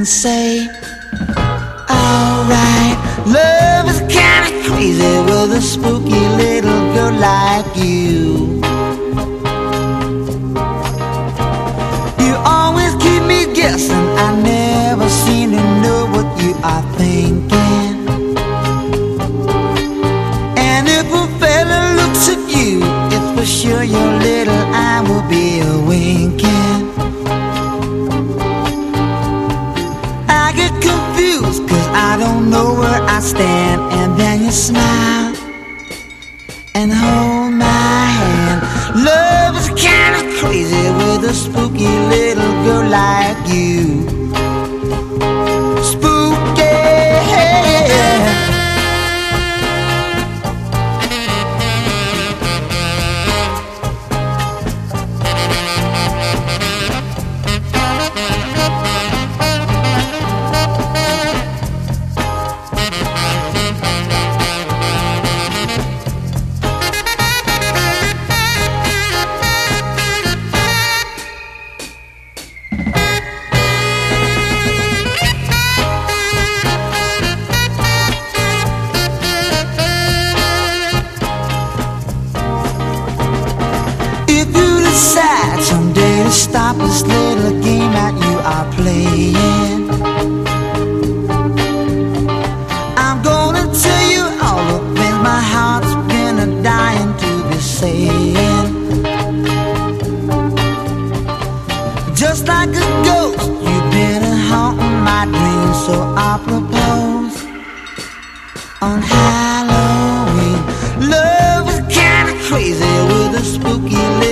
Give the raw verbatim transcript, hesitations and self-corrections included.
and say, alright, love is kinda crazy with a spooky little girl like you. You always keep me guessing, I never seem to know what you are thinking. And if a fella looks at you, it's for sure your little eye will be a winking. I get confused cause I don't know where I stand. And then you smile and hold my hand. Love is kinda crazy with a spooky little girl like you. Spooky. Someday to stop this little game that you are playing, I'm gonna tell you all the things my heart's been a dying to be saying. Just like a ghost, you've been a haunting my dreams. So I propose on Halloween. Love is kinda crazy with a spooky